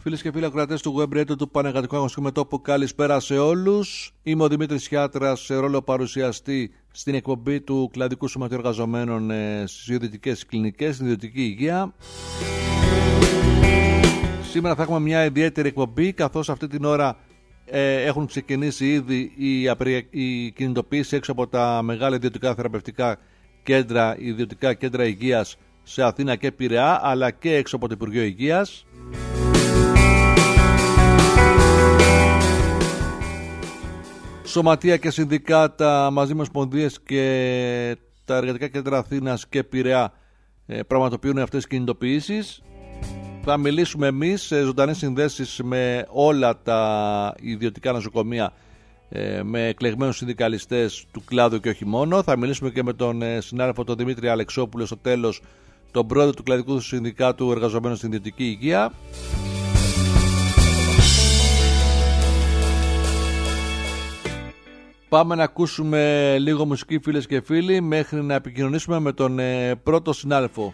Φίλες και φίλοι ακροατές του Web Radio του Πανεργατικού Αγωνιστικού Μετώπου, καλησπέρα σε όλους. Είμαι ο Δημήτρης Χιάτρας, σε ρόλο παρουσιαστή στην εκπομπή του Κλαδικού Σωματείου Εργαζομένων στις ιδιωτικές κλινικές, στην ιδιωτική υγεία. Σήμερα θα έχουμε μια ιδιαίτερη εκπομπή, καθώς αυτή την ώρα έχουν ξεκινήσει ήδη η κινητοποίηση έξω από τα μεγάλα ιδιωτικά θεραπευτικά κέντρα, ιδιωτικά κέντρα υγείας σε Αθήνα και Πειραιά, αλλά και έξω από το Υπουργείο Υγείας. Σωματεία και συνδικάτα μαζί με ομοσπονδίες και τα εργατικά κέντρα Αθήνας και Πειραιά πραγματοποιούν αυτές τις κινητοποιήσεις. Θα μιλήσουμε εμείς σε ζωντανές συνδέσεις με όλα τα ιδιωτικά νοσοκομεία, με εκλεγμένους συνδικαλιστές του κλάδου και όχι μόνο. Θα μιλήσουμε και με τον συνάδελφο τον Δημήτρη Αλεξόπουλο στο τέλος, τον πρόεδρο του Κλαδικού Συνδικάτου Εργαζομένων στην Ιδιωτική Υγεία. Πάμε να ακούσουμε λίγο μουσική, φίλες και φίλοι, μέχρι να επικοινωνήσουμε με τον πρώτο συνάδελφο.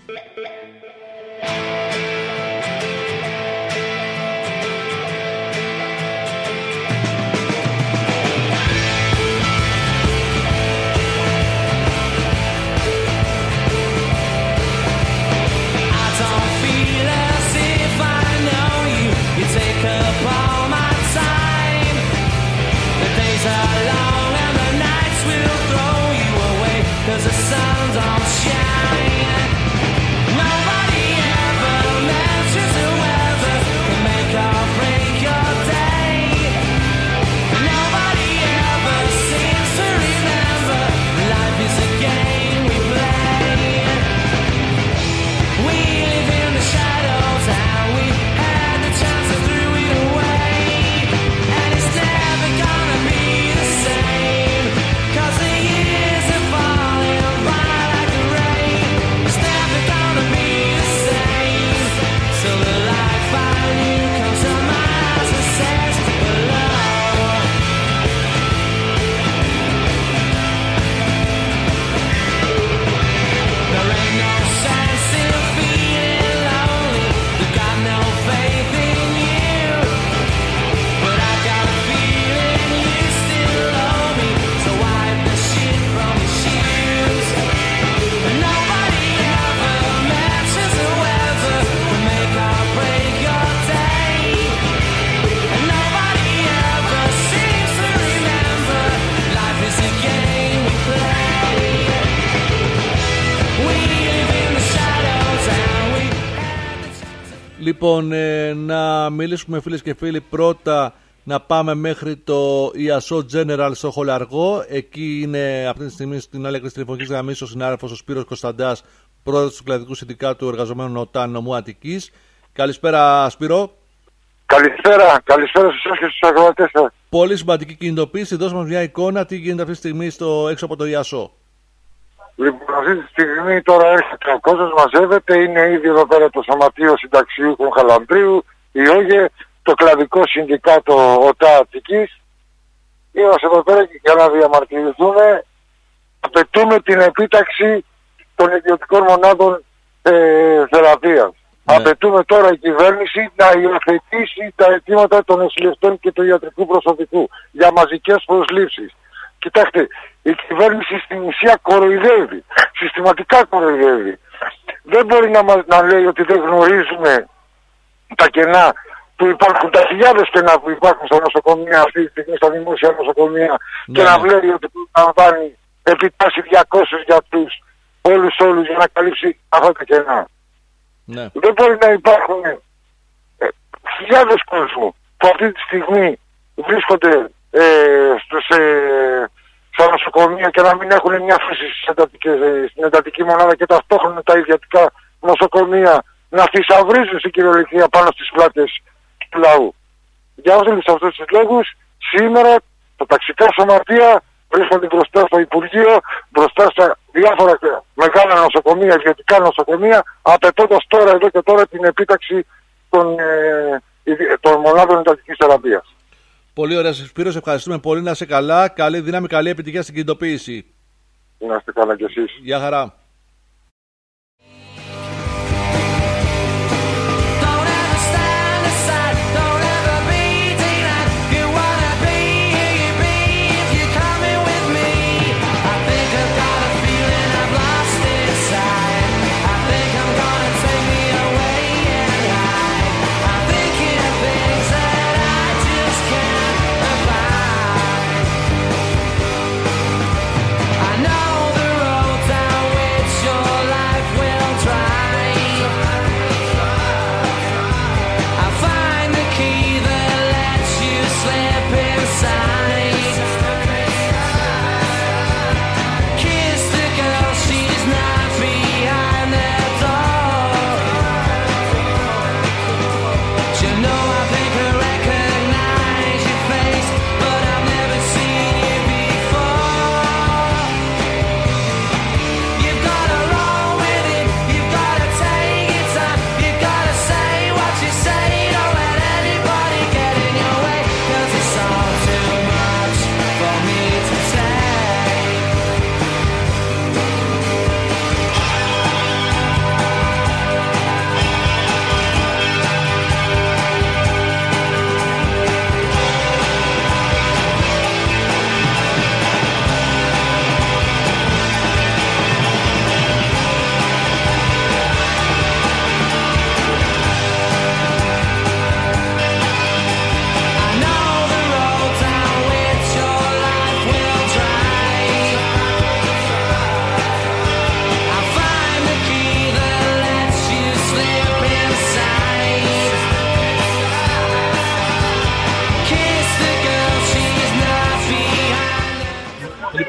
Λοιπόν, να μιλήσουμε, φίλες και φίλοι, πρώτα να πάμε μέχρι το Ιασό General στο Χολαργό. Εκεί είναι αυτή τη στιγμή στην άλλη άκρη τηλεφωνικής γραμμής ο συνάδελφος ο Σπύρος Κωνσταντάς, πρόεδρος του Κλαδικού Συνδικάτου Εργαζομένων ΟΤΑΝ νομού Αττικής. Καλησπέρα, Σπύρο. Καλησπέρα στους σας και στους ακροατές σας. Πολύ σημαντική κινητοποίηση. Δώσε μας μια εικόνα τι γίνεται αυτή τη στιγμή έξω από το Ιασό. Λοιπόν, αυτή τη στιγμή τώρα έρχεται ο κόσμος, μαζεύεται, είναι ήδη εδώ πέρα το Σωματείο Συνταξιούχων Χαλανδρίου, η ΟΓΕ, το Κλαδικό Συνδικάτο ΟΤΑ Αττικής. Είμαστε εδώ πέρα για να διαμαρτυρηθούμε. Απαιτούμε την επίταξη των ιδιωτικών μονάδων θεραπείας. Ναι. Απαιτούμε τώρα η κυβέρνηση να υιοθετήσει τα αιτήματα των νοσηλευτών και του ιατρικού προσωπικού για μαζικές προσλήψεις. Κοιτάξτε, η κυβέρνηση στην ουσία κοροϊδεύει, συστηματικά κοροϊδεύει. Δεν μπορεί να λέει ότι δεν γνωρίζουμε τα κενά που υπάρχουν, τα χιλιάδες κενά που υπάρχουν στα νοσοκομεία αυτή τη στιγμή, στα δημόσια νοσοκομεία, και να βλέπει ότι λαμβάνει επιτάσσει 200 γιατρούς όλους για να καλύψει αυτά τα κενά. Ναι. Δεν μπορεί να υπάρχουν χιλιάδες κόσμου που αυτή τη στιγμή βρίσκονται στα νοσοκομεία και να μην έχουν μια θέση στην εντατική μονάδα και ταυτόχρονα τα ιδιωτικά νοσοκομεία να θησαυρίζουν στην κυριολεξία πάνω στις πλάτες του λαού. Για όλους αυτούς τους λόγους, σήμερα τα ταξικά σωματεία βρίσκονται μπροστά στο Υπουργείο, μπροστά στα διάφορα μεγάλα νοσοκομεία, ιδιωτικά νοσοκομεία, απαιτώντας τώρα εδώ και τώρα την επίταξη των μονάδων εντατικής θεραπείας. Πολύ ωραία, Σπύρο, σε ευχαριστούμε πολύ. Να είσαι καλά. Καλή δύναμη, καλή επιτυχία στην κινητοποίηση. Να είστε καλά κι εσείς. Γεια χαρά.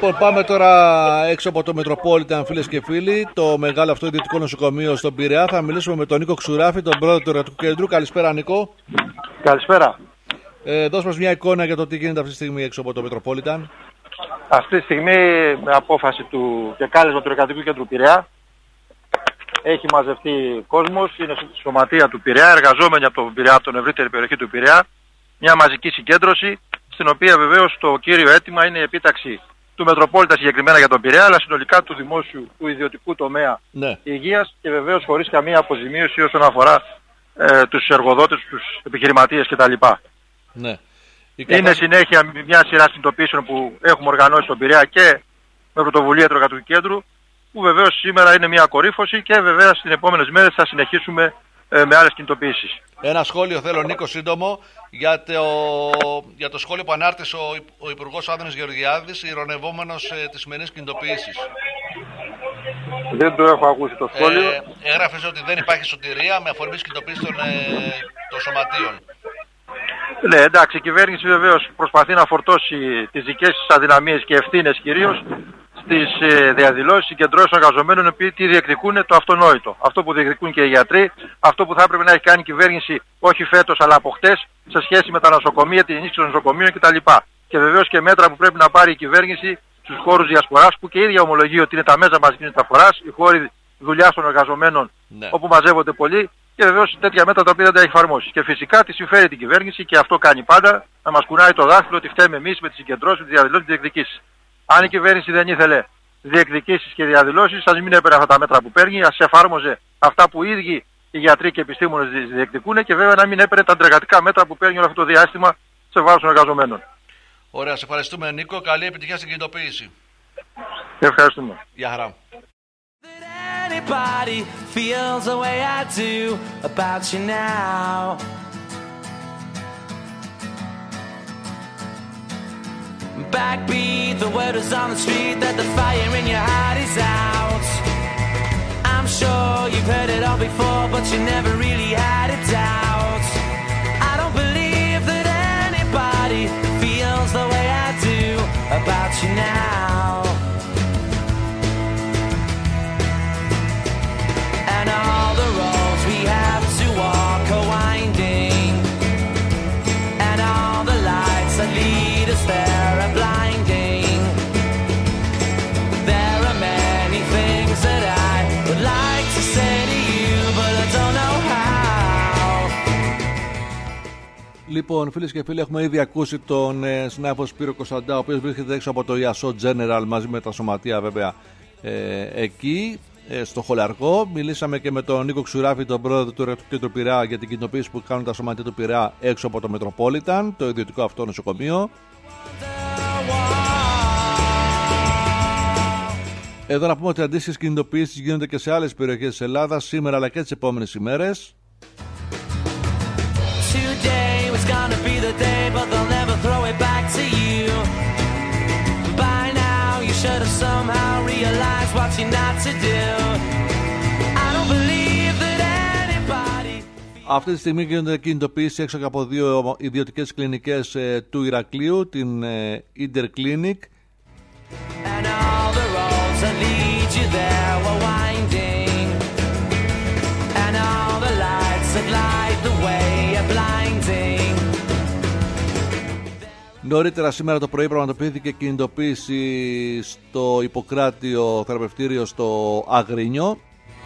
Λοιπόν, πάμε τώρα έξω από το Μετροπόλιταν, φίλες και φίλοι, το μεγάλο αυτό ιδιωτικό νοσοκομείο στον Πειραιά. Θα μιλήσουμε με τον Νίκο Ξουράφη, τον πρόεδρο του Εργατικού Κέντρου. Καλησπέρα, Νίκο. Καλησπέρα. Δώσ' μας μια εικόνα για το τι γίνεται αυτή τη στιγμή έξω από το Μετροπόλιταν. Αυτή τη στιγμή, με απόφαση του και κάλεσμα του Εργατικού Κέντρου Πειραιά, έχει μαζευτεί κόσμος, είναι στη σωματεία του Πειραιά, εργαζόμενοι από τον Πειραιά, από την ευρύτερη περιοχή του Πειραιά, μια μαζική συγκέντρωση, στην οποία βεβαίως το κύριο αίτημα είναι η επίταξη του Μετροπόλιτα συγκεκριμένα για τον Πειραιά, αλλά συνολικά του δημόσιου, του ιδιωτικού τομέα υγείας και βεβαίως χωρίς καμία αποζημίωση όσον αφορά τους εργοδότες, τους επιχειρηματίες κτλ. Ναι. Είναι συνέχεια μια σειρά συνειδητοποιήσεων που έχουμε οργανώσει στον Πειραιά και με πρωτοβουλία του Εργατικού Κέντρου, που βεβαίως σήμερα είναι μια κορύφωση και βεβαίως στις επόμενες μέρες θα συνεχίσουμε με άλλες κινητοποιήσεις. Ένα σχόλιο θέλω, Νίκο, σύντομο, για το σχόλιο που ανάρτησε ο Υπουργός Άδωνης Γεωργιάδης, ειρωνευόμενος τις σημερινές κινητοποιήσεις. Δεν το έχω ακούσει το σχόλιο. Έγραφε ότι δεν υπάρχει σωτηρία με αφορμή κινητοποίηση των σωματείων. Ναι, εντάξει, η κυβέρνηση βεβαίως προσπαθεί να φορτώσει τις δικές της αδυναμίες και ευθύνες κυρίως στις διαδηλώσεις συγκεντρώσεις των εργαζομένων, επειδή τι διεκδικούν το αυτονόητο. Αυτό που διεκδικούν και οι γιατροί, αυτό που θα έπρεπε να έχει κάνει η κυβέρνηση όχι φέτος αλλά από χτες, σε σχέση με τα νοσοκομεία, την ενίσχυση των νοσοκομείων κτλ. Και βεβαίως και μέτρα που πρέπει να πάρει η κυβέρνηση στους χώρους διασποράς, που και η ίδια ομολογεί ότι είναι τα μέσα μαζικής μεταφοράς, οι χώροι δουλειάς των εργαζομένων, όπου μαζεύονται πολλοί, και βεβαίως τέτοια μέτρα τα οποία δεν τα έχει εφαρμόσει. Και φυσικά τη συμφέρει την κυβέρνηση και αυτό κάνει πάντα, να μας κουνάει το δάχτυλο ότι φταίμε εμείς με τις συγκεντρώσεις, τις διαδηλώσεις, τις διεκδικήσεις. Αν η κυβέρνηση δεν ήθελε διεκδικήσεις και διαδηλώσεις, ας μην έπαιρνε αυτά τα μέτρα που παίρνει, ας εφάρμοζε αυτά που οι ίδιοι οι γιατροί και οι επιστήμονες διεκδικούν και βέβαια να μην έπαιρνε τα αντεργατικά μέτρα που παίρνει όλο αυτό το διάστημα σε βάρος των εργαζομένων. Ωραία, σε ευχαριστούμε, Νίκο. Καλή επιτυχία στην κινητοποίηση. Ευχαριστούμε. Γεια χαρά. Anybody feels the way I do about you now. Backbeat, the word is on the street that the fire in your heart is out. I'm sure you've heard it all before, but you never really had a doubt. I don't believe that anybody feels the way I do about you now. And all the roads we have to walk are winding, and all the lights that lead us there are blinding. There are many things that I would like to say to you, but I don't know how. Λοιπόν, φίλες και φίλοι, έχουμε ήδη ακούσει τον συνάδελφο Σπύρο Κωνσταντά, ο οποίος βρίσκεται έξω από το Ιασό General μαζί με τα σωματεία βέβαια εκεί, στο Χολαργό. Μιλήσαμε και με τον Νίκο Ξουράφη, τον πρόεδρο του Εργατικού Κέντρου Πειραιά, για την κινητοποίηση που κάνουν τα σωματεία του Πειραιά έξω από το Μετροπόλιταν, το ιδιωτικό αυτό νοσοκομείο. Εδώ να πούμε ότι αντίστοιχες κινητοποιήσεις γίνονται και σε άλλες περιοχές της Ελλάδας σήμερα αλλά και τις επόμενες ημέρες. Αυτή τη στιγμή γίνονται κινητοποιήσεις έξω από δύο ιδιωτικές κλινικές του Ηρακλείου, την Interclinic Νωρίτερα σήμερα το πρωί πραγματοποιήθηκε κινητοποίηση στο Ιπποκράτιο θεραπευτήριο στο Αγρίνιο.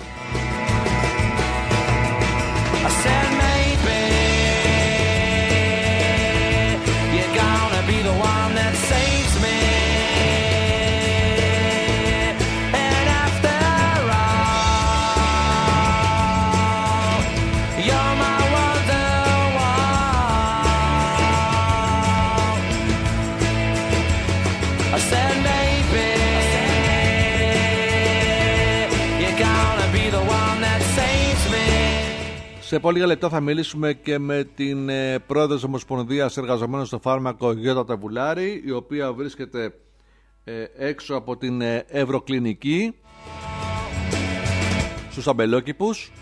Σε πολύ λίγα λεπτά θα μιλήσουμε και με την πρόεδρο της Ομοσπονδίας Εργαζομένων στο Φάρμακο, Γιώτα Ταβουλάρη, η οποία βρίσκεται έξω από την Ευρωκλινική στους αμπελόκηπους.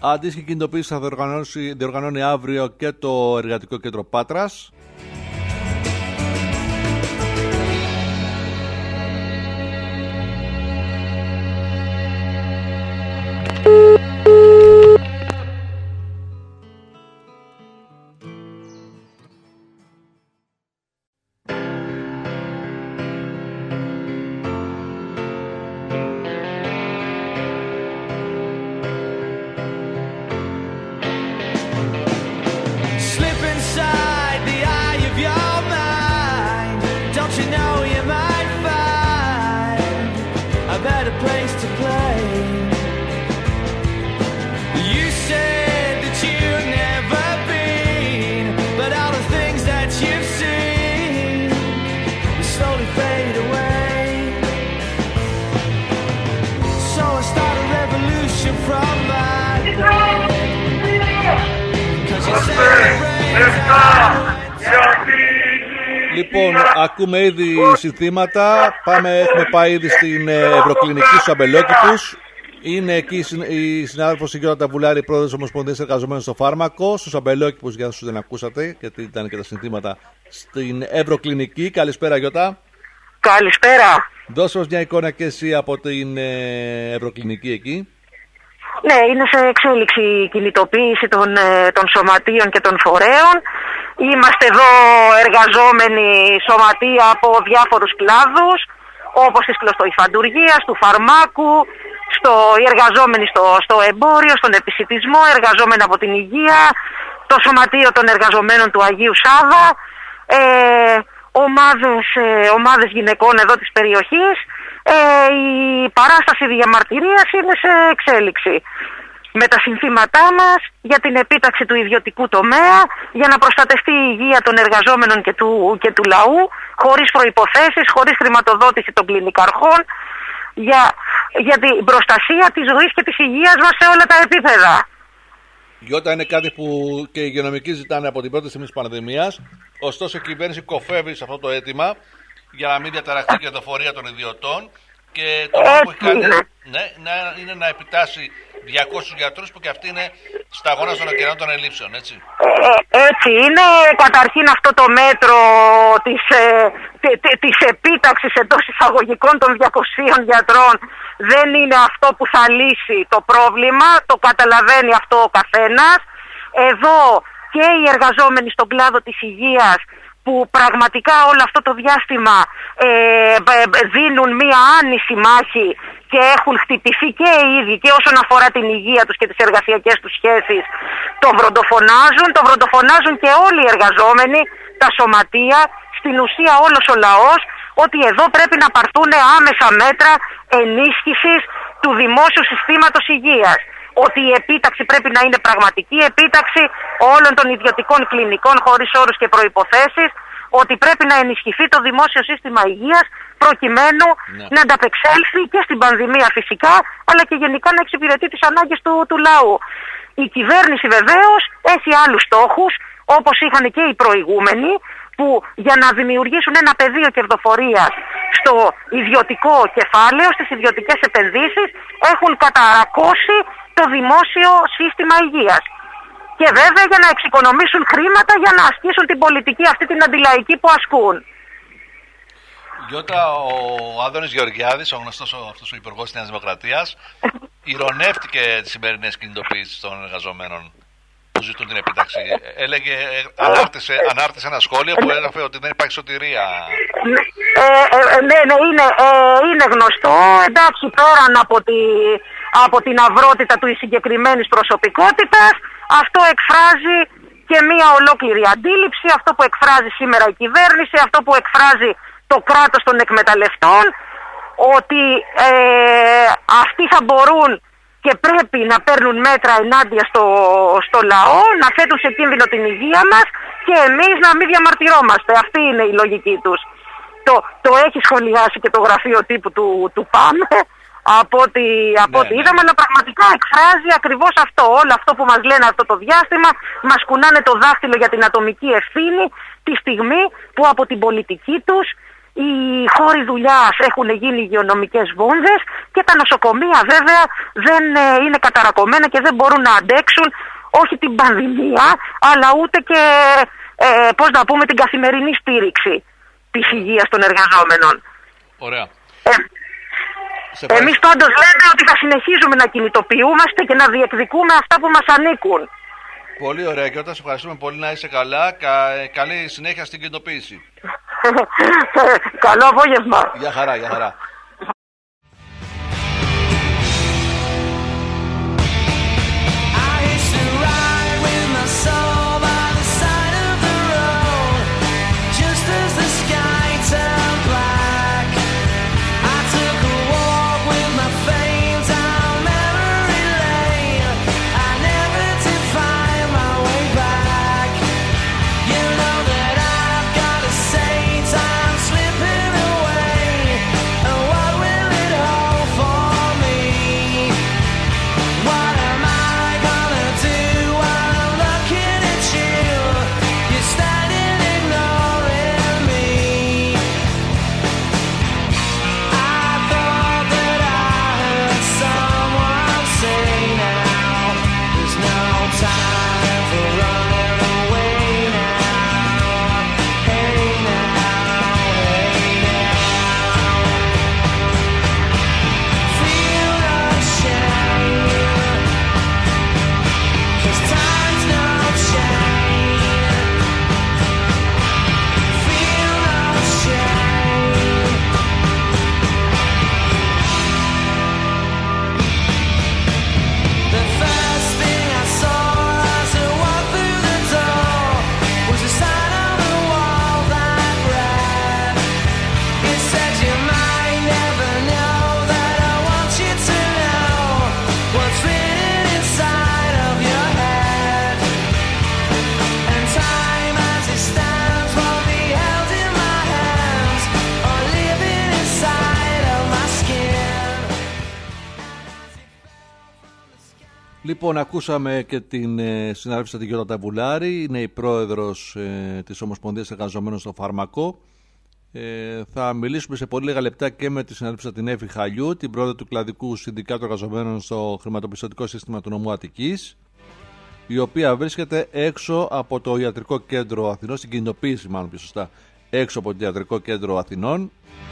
Αντίστοιχη κινητοποίηση θα διοργανώνει αύριο και το Εργατικό Κέντρο Πάτρας. Λοιπόν, ακούμε ήδη συνθήματα. Έχουμε πάει ήδη στην Ευρωκλινική στους Αμπελόκηπους. Είναι εκεί η συνάδελφος η Γιώτα Ταβουλάρη, πρόεδρος της Ομοσπονδίας Εργαζομένων στο Φάρμακο, στους Αμπελόκηπους, για όσους δεν ακούσατε, γιατί ήταν και τα συνθήματα στην Ευρωκλινική. Καλησπέρα, Γιώτα. Καλησπέρα. Δώσε μας μια εικόνα και εσύ από την Ευρωκλινική εκεί. Ναι, είναι σε εξέλιξη η κινητοποίηση των σωματείων και των φορέων. Είμαστε εδώ εργαζόμενοι σωματεία από διάφορους κλάδους, όπως της κλωστοϊφαντουργίας, του φαρμάκου, οι εργαζόμενοι στο εμπόριο, στον επισιτισμό, εργαζόμενοι από την υγεία, το σωματείο των εργαζομένων του Αγίου Σάβα, ομάδες γυναικών εδώ της περιοχής. Η παράσταση διαμαρτυρίας είναι σε εξέλιξη με τα συνθήματά μας για την επίταξη του ιδιωτικού τομέα, για να προστατευτεί η υγεία των εργαζόμενων και του λαού, χωρίς προϋποθέσεις, χωρίς χρηματοδότηση των κλινικαρχών, για την προστασία της ζωής και της υγείας μας σε όλα τα επίπεδα. Γιώτα, είναι κάτι που και οι υγειονομικοί ζητάνε από την πρώτη στιγμή της πανδημίας, ωστόσο η κυβέρνηση κοφεύει σε αυτό το αίτημα για να μην διαταραχθεί η κερδοφορία των ιδιωτών, και το μόνο που έχει κάνει είναι να επιτάσει 200 γιατρούς που και αυτοί είναι σταγόνα των ωκεανών των ελλείψεων, έτσι. Έτσι είναι. Καταρχήν αυτό το μέτρο της επίταξης εντός εισαγωγικών των 200 γιατρών δεν είναι αυτό που θα λύσει το πρόβλημα. Το καταλαβαίνει αυτό ο καθένας. Εδώ και οι εργαζόμενοι στον κλάδο της υγείας, που πραγματικά όλο αυτό το διάστημα δίνουν μία άνηση μάχη και έχουν χτυπηθεί και οι ίδιοι και όσον αφορά την υγεία τους και τις εργασιακές τους σχέσεις, το βροντοφωνάζουν και όλοι οι εργαζόμενοι, τα σωματεία, στην ουσία όλος ο λαός, ότι εδώ πρέπει να πάρθουν άμεσα μέτρα ενίσχυσης του δημόσιου συστήματος υγείας. Ότι η επίταξη πρέπει να είναι πραγματική επίταξη όλων των ιδιωτικών κλινικών χωρίς όρους και προϋποθέσεις, ότι πρέπει να ενισχυθεί το δημόσιο σύστημα υγείας προκειμένου να ανταπεξέλθει και στην πανδημία φυσικά, αλλά και γενικά να εξυπηρετεί τις ανάγκες του λαού. Η κυβέρνηση βεβαίως έχει άλλους στόχους, όπως είχαν και οι προηγούμενοι, που για να δημιουργήσουν ένα πεδίο κερδοφορίας στο ιδιωτικό κεφάλαιο, στις ιδιωτικές επενδύσεις, έχουν καταρακώσει το δημόσιο σύστημα υγείας. Και βέβαια για να εξοικονομήσουν χρήματα για να ασκήσουν την πολιτική αυτή την αντιλαϊκή που ασκούν. Γιώτα, ο Άδωνης Γεωργιάδης, ο γνωστός αυτός ο υπουργός της Νέας Δημοκρατίας, ηρωνεύτηκε τις σημερινές κινητοποιήσεις των εργαζομένων που ζητούν την επίταξη. Έλεγε, ανάρτησε ένα σχόλιο που έγραφε ότι δεν υπάρχει σωτηρία. Ναι, είναι γνωστό. Εντάξει, πέραν από την αυρότητα του συγκεκριμένης προσωπικότητας, αυτό εκφράζει και μία ολόκληρη αντίληψη, αυτό που εκφράζει σήμερα η κυβέρνηση, αυτό που εκφράζει το κράτος των εκμεταλλευτών, ότι αυτοί θα μπορούν και πρέπει να παίρνουν μέτρα ενάντια στο λαό, να θέτουν σε κίνδυνο την υγεία μας και εμείς να μην διαμαρτυρόμαστε. Αυτή είναι η λογική τους. Το έχει σχολιάσει και το γραφείο τύπου του ΠΑΜ, από ό,τι είδαμε, αλλά πραγματικά εκφράζει ακριβώς αυτό. Όλο αυτό που μας λένε αυτό το διάστημα, μας κουνάνε το δάχτυλο για την ατομική ευθύνη, τη στιγμή που από την πολιτική τους οι χώροι δουλειάς έχουν γίνει υγειονομικές βόμβες Και τα νοσοκομεία βέβαια δεν είναι καταρακωμένα και δεν μπορούν να αντέξουν όχι την πανδημία, αλλά ούτε και την καθημερινή στήριξη της υγείας των εργαζόμενων. Ωραία. Εμείς πάντως λέμε ότι θα συνεχίζουμε να κινητοποιούμαστε και να διεκδικούμε αυτά που μας ανήκουν. Πολύ ωραία, και όταν σε ευχαριστούμε πολύ, να είσαι καλά. Καλή συνέχεια στην κινητοποίηση. Καλό απόγευμα. Γεια χαρά, γεια χαρά. Λοιπόν, ακούσαμε και την συνάδελφισσα τη Γιώτα Ταβουλάρη, είναι η πρόεδρος της Ομοσπονδίας Εργαζομένων στο Φάρμακο. Θα μιλήσουμε σε πολύ λίγα λεπτά και με τη συνάδελφισσα την Εύη Χαλιού, την πρόεδρο του Κλαδικού Συνδικάτου Εργαζομένων στο Χρηματοπιστωτικό Σύστημα του Νομού Αττικής, η οποία βρίσκεται έξω από το Ιατρικό Κέντρο Αθηνών, στην κινητοποίηση μάλλον πιο σωστά, έξω από το Ιατρικό Κέντρο Αθηνών.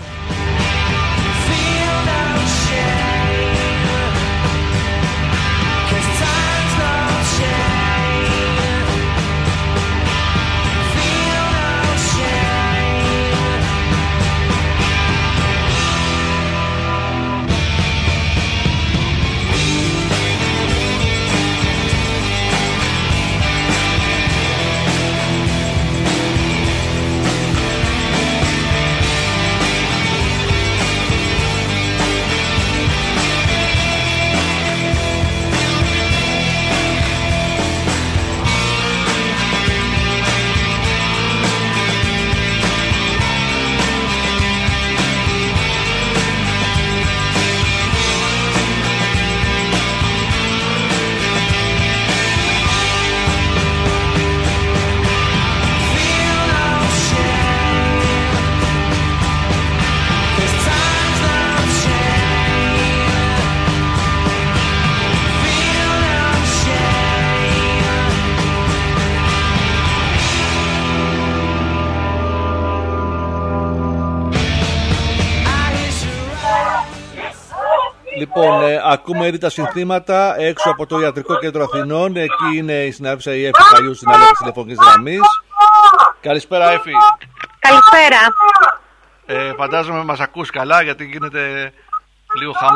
Λοιπόν, ακούμε ήδη τα συνθήματα έξω από το Ιατρικό Κέντρο Αθηνών. Εκεί είναι η συνάδελφισσα η Εύη Χαλιού, στην άλλη της τηλεφωνικής γραμμής. Καλησπέρα, Εύη. Καλησπέρα. Φαντάζομαι μας ακούς καλά, γιατί γίνεται λίγο χαμός.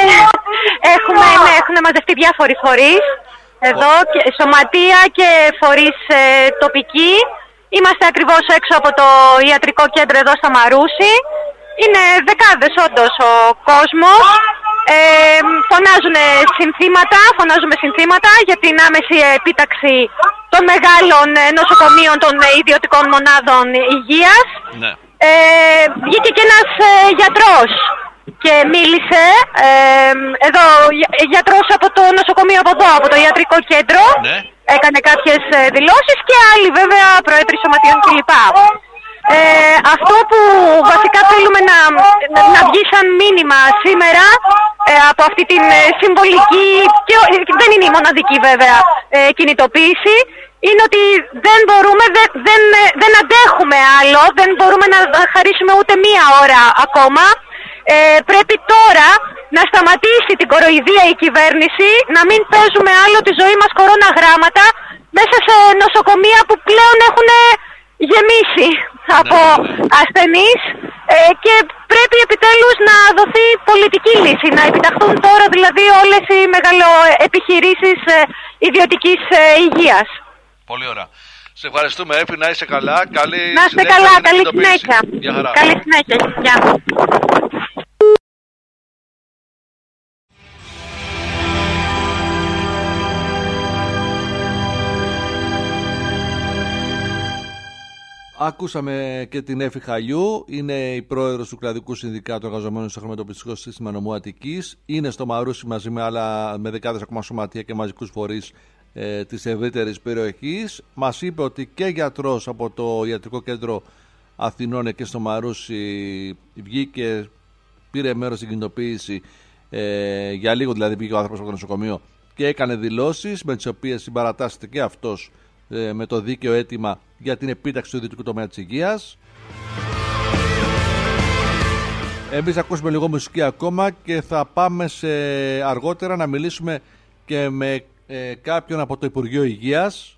Έχουν μαζευτεί διάφοροι φορείς εδώ, σωματεία και φορείς τοπικοί. Είμαστε ακριβώς έξω από το Ιατρικό Κέντρο εδώ στα Μαρούσι. Είναι δεκάδες όντως ο κόσμος. Φωνάζουμε συνθήματα για την άμεση επίταξη των μεγάλων νοσοκομείων των ιδιωτικών μονάδων υγείας. Ναι. Βγήκε και ένας γιατρός και μίλησε, εδώ γιατρός από το νοσοκομείο από εδώ, από το ιατρικό κέντρο. Ναι. Έκανε κάποιες δηλώσεις και άλλοι βέβαια πρόεδροι σωματείων κλπ. Αυτό που βασικά θέλουμε να βγει σαν μήνυμα σήμερα από αυτή την συμβολική, και δεν είναι η μοναδική βέβαια κινητοποίηση, είναι ότι δεν μπορούμε, δεν αντέχουμε άλλο, δεν μπορούμε να χαρίσουμε ούτε μία ώρα ακόμα. Πρέπει τώρα να σταματήσει την κοροϊδία η κυβέρνηση, να μην παίζουμε άλλο τη ζωή μας κοροναγράμματα μέσα σε νοσοκομεία που πλέον έχουν γεμίσει από ασθενείς, και πρέπει επιτέλους να δοθεί πολιτική λύση, να επιταχθούν τώρα δηλαδή όλες οι μεγαλοεπιχειρήσεις ιδιωτικής υγείας. Πολύ ωραία. Σε ευχαριστούμε, Έφη, να είσαι καλά. Να είστε καλά, καλή συνέχεια. Καλή συνέχεια. Γεια. Ακούσαμε και την Έφη Χαλιού, είναι η πρόεδρος του Κλαδικού Συνδικάτου Εργαζομένων στο Χρηματοπιστικό Σύστημα Νομού Αττικής. Είναι στο Μαρούσι μαζί με δεκάδες ακόμα σωματεία και μαζικούς φορείς της ευρύτερης περιοχής. Μας είπε ότι και γιατρός από το Ιατρικό Κέντρο Αθηνών και στο Μαρούσι βγήκε, πήρε μέρος στην κινητοποίηση, για λίγο δηλαδή πήγε ο άνθρωπος από το νοσοκομείο και έκανε δηλώσεις με τις οποίες συμπαρατάσσεται και αυτός με το δίκαιο αίτημα για την επίταξη του ιδιωτικού τομέα της υγείας. Εμείς ακούσουμε λίγο μουσική ακόμα και θα πάμε αργότερα να μιλήσουμε και με κάποιον από το Υπουργείο Υγείας,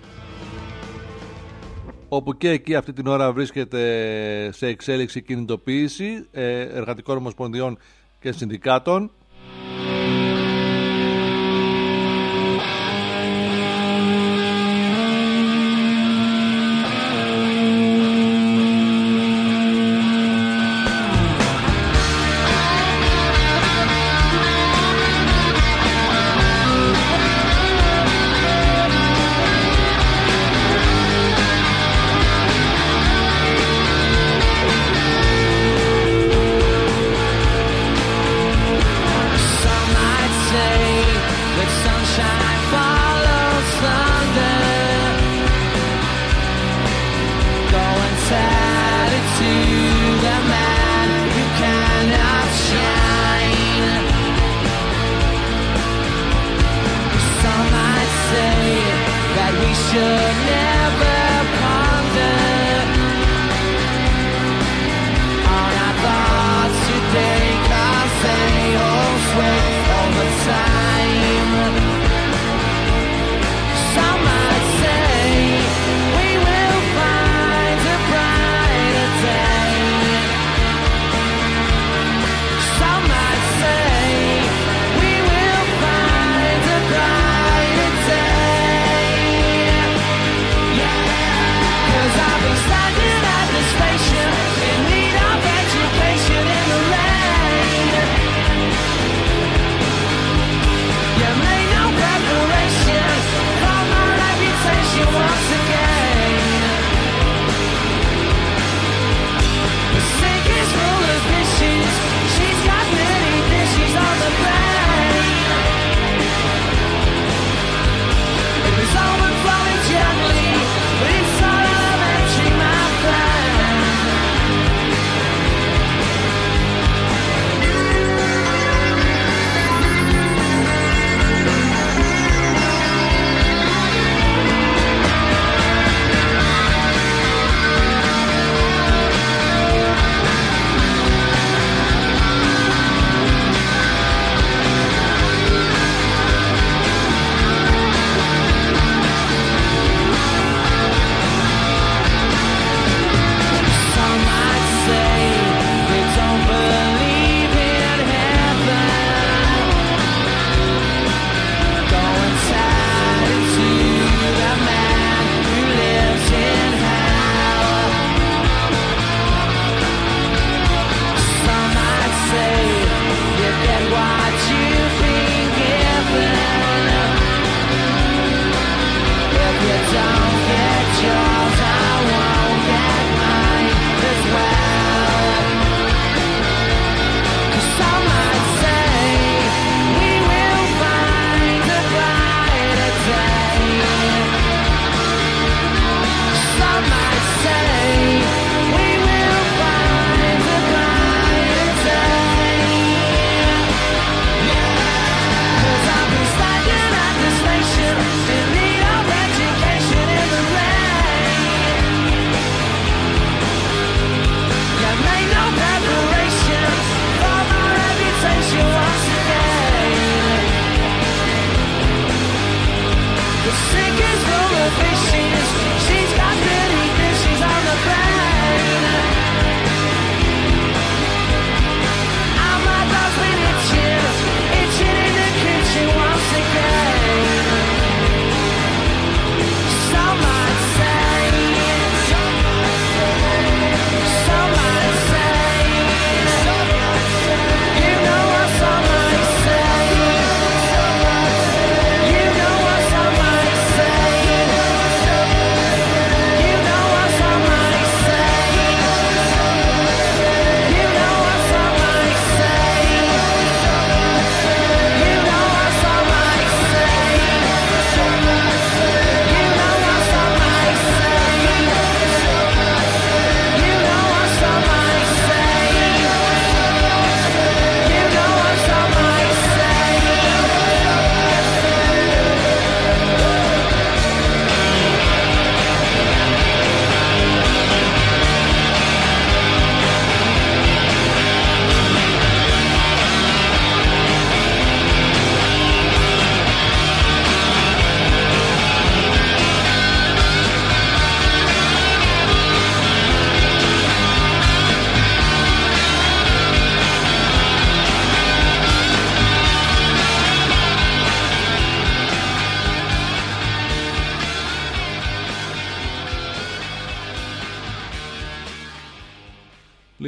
όπου και εκεί αυτή την ώρα βρίσκεται σε εξέλιξη κινητοποίηση εργατικών ομοσπονδιών και συνδικάτων.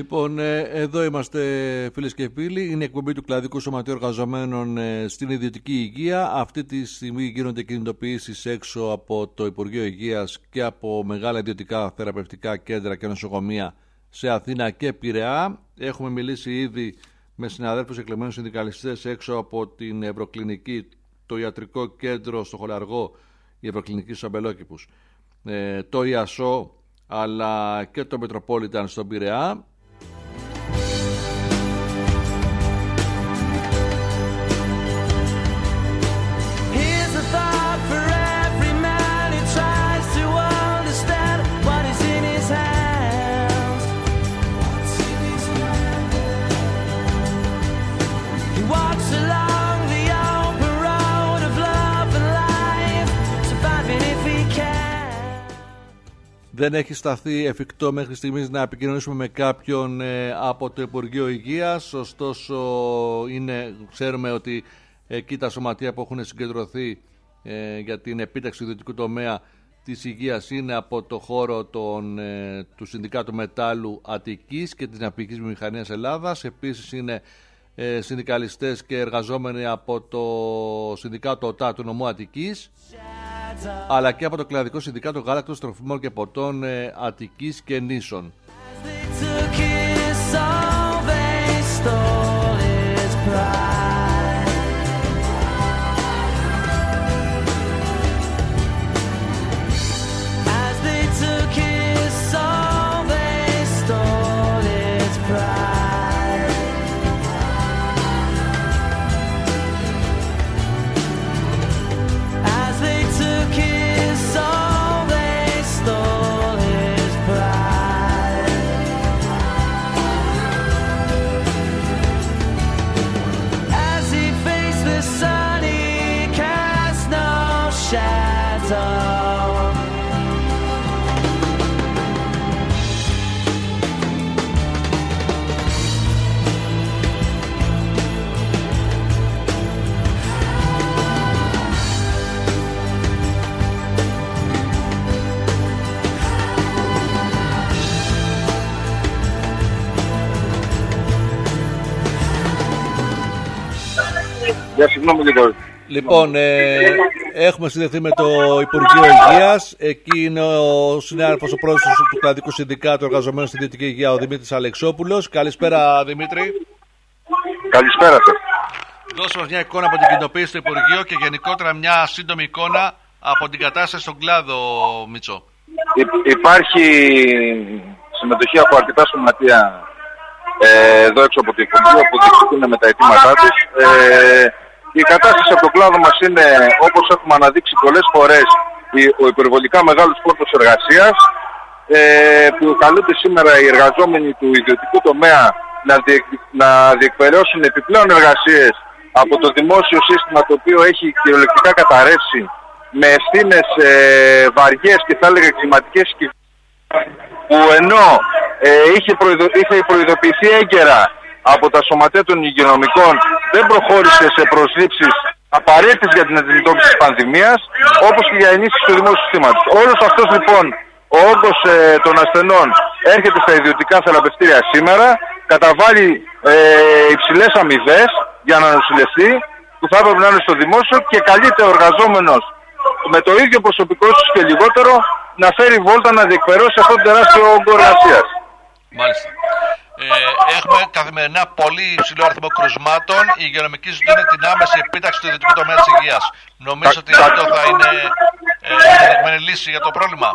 Λοιπόν, εδώ είμαστε φίλες και φίλοι. Είναι η εκπομπή του Κλαδικού Σωματείου Εργαζομένων στην ιδιωτική υγεία. Αυτή τη στιγμή γίνονται κινητοποιήσεις έξω από το Υπουργείο Υγείας και από μεγάλα ιδιωτικά θεραπευτικά κέντρα και νοσοκομεία σε Αθήνα και Πειραιά. Έχουμε μιλήσει ήδη με συναδέλφους εκλεγμένους συνδικαλιστές έξω από την Ευρωκλινική, το Ιατρικό Κέντρο στο Χολαργό, η Ευρωκλινική στους Αμπελόκηπους, το ΙΑΣΟ αλλά και το Μετροπόλιταν στον Πειραιά. Δεν έχει σταθεί εφικτό μέχρι στιγμής να επικοινωνήσουμε με κάποιον από το Υπουργείο Υγείας. Ωστόσο, ξέρουμε ότι εκεί τα σωματεία που έχουν συγκεντρωθεί για την επίταξη του ιδιωτικού τομέα της υγείας είναι από το χώρο του Συνδικάτου Μετάλλου Αττικής και της Ναυπηγικής Βιομηχανίας Ελλάδας. Επίσης είναι συνδικαλιστές και εργαζόμενοι από το Συνδικάτο ΟΤΑ του Νομού Αττικής, αλλά και από το Κλαδικό Συνδικάτο Γάλακτος, Τροφιμών και Ποτών Αττικής και Νήσων. Λοιπόν, έχουμε συνδεθεί με το Υπουργείο Υγείας. Εκεί είναι ο συνάδελφος, ο πρόεδρος του Κλαδικού Συνδικάτου Εργαζομένων στην Ιδιωτική Υγεία, ο Δημήτρης Αλεξόπουλος. Καλησπέρα, Δημήτρη. Καλησπέρα σας. Δώσε μας μια εικόνα από την κοινοποίηση του Υπουργείου και γενικότερα μια σύντομη εικόνα από την κατάσταση στον κλάδο, Μίτσο. Υπάρχει συμμετοχή από αρκετά σωματεία εδώ έξω από το Υπουργείο που διεκδικούν με τα αιτήματά τους. Η κατάσταση από τον κλάδο μας είναι, όπως έχουμε αναδείξει πολλές φορές, ο υπερβολικά μεγάλος φόρτος εργασίας, που καλούνται σήμερα οι εργαζόμενοι του ιδιωτικού τομέα να διεκπεραιώσουν επιπλέον εργασίες από το δημόσιο σύστημα, το οποίο έχει κυριολεκτικά καταρρεύσει με ευθύνες βαριές και θα έλεγα εγκληματικές, που ενώ είχε προειδοποιηθεί έγκαιρα από τα σωματεία των υγειονομικών, δεν προχώρησε σε προσλήψεις απαραίτητες για την αντιμετώπιση της πανδημίας, όπως και για ενίσχυση του δημόσιου συστήματος. Όλος αυτός λοιπόν ο όγκος των ασθενών έρχεται στα ιδιωτικά θεραπευτήρια σήμερα, καταβάλει υψηλές αμοιβές για να νοσηλευτεί, που θα έπρεπε να είναι στο δημόσιο, και καλείται ο εργαζόμενος με το ίδιο προσωπικό τους και λιγότερο να φέρει βόλτα να διεκπερώσει αυτό το τεράστιο όγκο εργασίας. Μάλιστα. Έχουμε καθημερινά πολύ υψηλό αριθμό κρουσμάτων. Οι υγειονομικοί ζητούν την άμεση επίταξη του ιδιωτικού τομέα της υγείας. Νομίζω ότι αυτό θα είναι ενδεδειγμένη λύση για το πρόβλημα.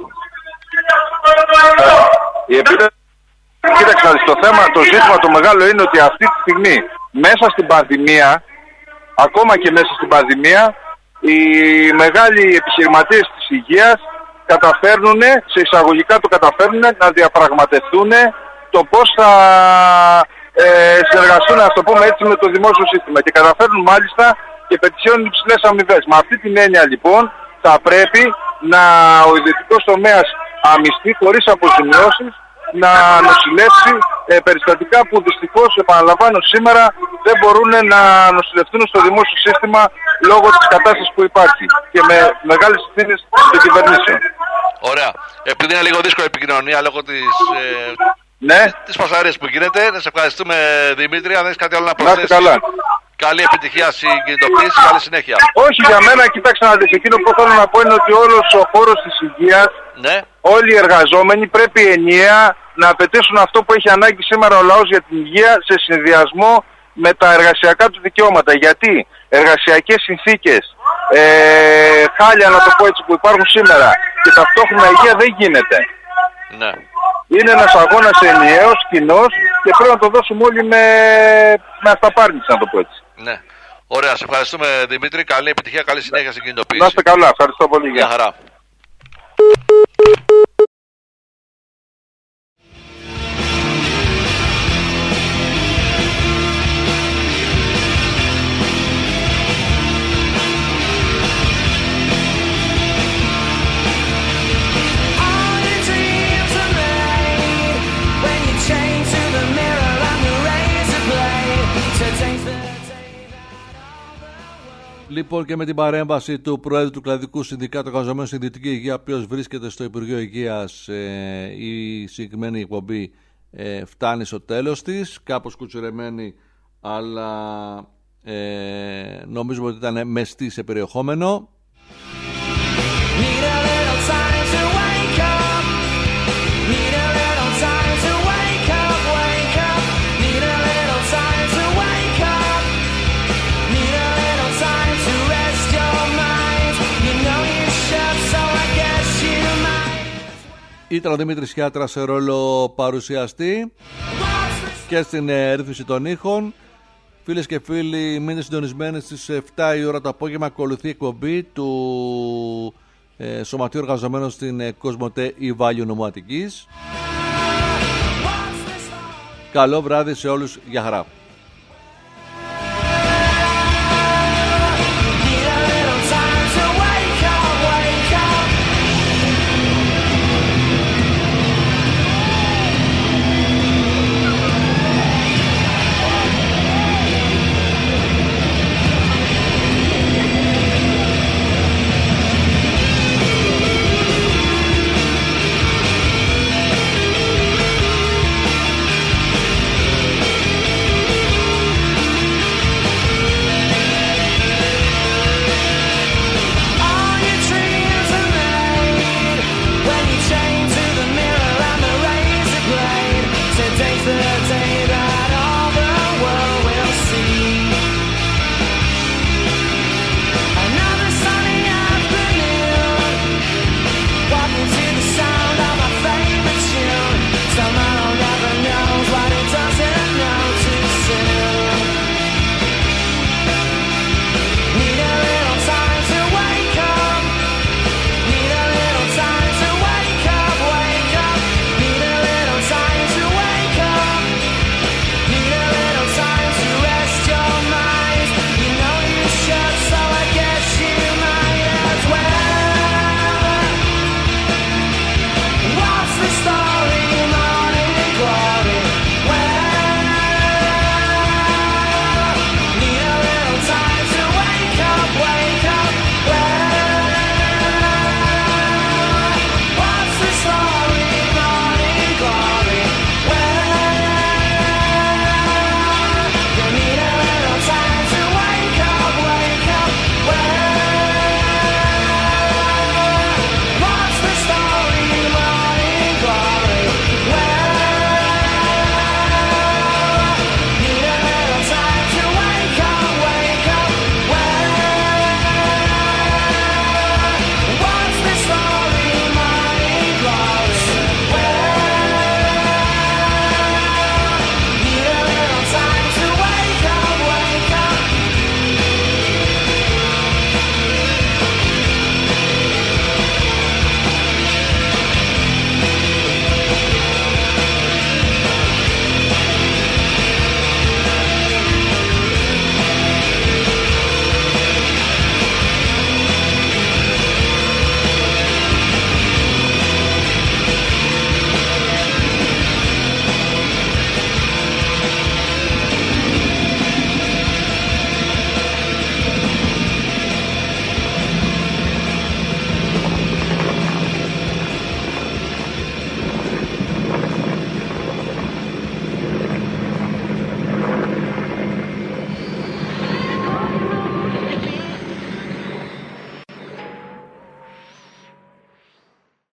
Η επίταξη. Κοίταξε, το ζήτημα το μεγάλο είναι ότι αυτή τη στιγμή, μέσα στην πανδημία, ακόμα και μέσα στην πανδημία, οι μεγάλοι επιχειρηματίες της υγείας καταφέρνουν, σε εισαγωγικά το καταφέρνουν, να διαπραγματευτούν το πώς θα συνεργαστούν, ας το πούμε έτσι, με το δημόσιο σύστημα, και καταφέρνουν μάλιστα και πετυχαίνουν υψηλές αμοιβές. Με αυτή την έννοια λοιπόν θα πρέπει ο ιδιωτικός τομέας αμυστεί χωρίς αποζημιώσεις, να νοσηλεύσει περιστατικά που δυστυχώς, επαναλαμβάνω, σήμερα δεν μπορούν να νοσηλευτούν στο δημόσιο σύστημα λόγω της κατάστασης που υπάρχει και με μεγάλες ευθύνες των κυβερνήσεων. Ωραία. Επειδή είναι λίγο δύσκολη η επικοινωνία λόγω Ναι. Τις φασαρίες που γίνεται. Να σε ευχαριστούμε, Δημήτρη. Αν έχεις κάτι άλλο να προσθέσεις. Να είστε καλά. Καλή επιτυχία στην κινητοποίηση, καλή συνέχεια. Όχι για μένα, κοίταξε να δεις. Εκείνο που θέλω να πω είναι ότι όλος ο χώρος της υγείας, Ναι. όλοι οι εργαζόμενοι πρέπει ενιαία να απαιτήσουν αυτό που έχει ανάγκη σήμερα ο λαός για την υγεία σε συνδυασμό με τα εργασιακά του δικαιώματα. Γιατί εργασιακές συνθήκες, χάλια να το πω έτσι που υπάρχουν σήμερα και ταυτόχρονα υγεία δεν γίνεται. Ναι. Είναι ένας αγώνας ενιαίος, κοινός και πρέπει να το δώσουμε όλοι με αυταπάρνηση, να το πω έτσι. Ναι. Ωραία, σε ευχαριστούμε, Δημήτρη. Καλή επιτυχία, καλή συνέχεια στην κινητοποίηση. Να είστε καλά, ευχαριστώ πολύ. Γεια χαρά. Λοιπόν, και με την παρέμβαση του Προέδρου του Κλαδικού Συνδικάτου Εργαζομένων στην Δυτική Υγεία, ο οποίος βρίσκεται στο Υπουργείο Υγείας, η συγκεκριμένη εκπομπή φτάνει στο τέλος της. Κάπως κουτσουρεμένη, αλλά νομίζουμε ότι ήταν μεστή σε περιεχόμενο. Ήταν ο Δημήτρης Χιάτρας σε ρόλο παρουσιαστή και στην ρύθμιση των ήχων. Φίλες και φίλοι, μείνετε συντονισμένοι στις 7 η ώρα το απόγευμα. Ακολουθεί η εκπομπή του Σωματείου Εργαζομένων στην Κοσμοτέ η Βάλιο Νομού Αττικής. Καλό βράδυ σε όλους, για χαρά.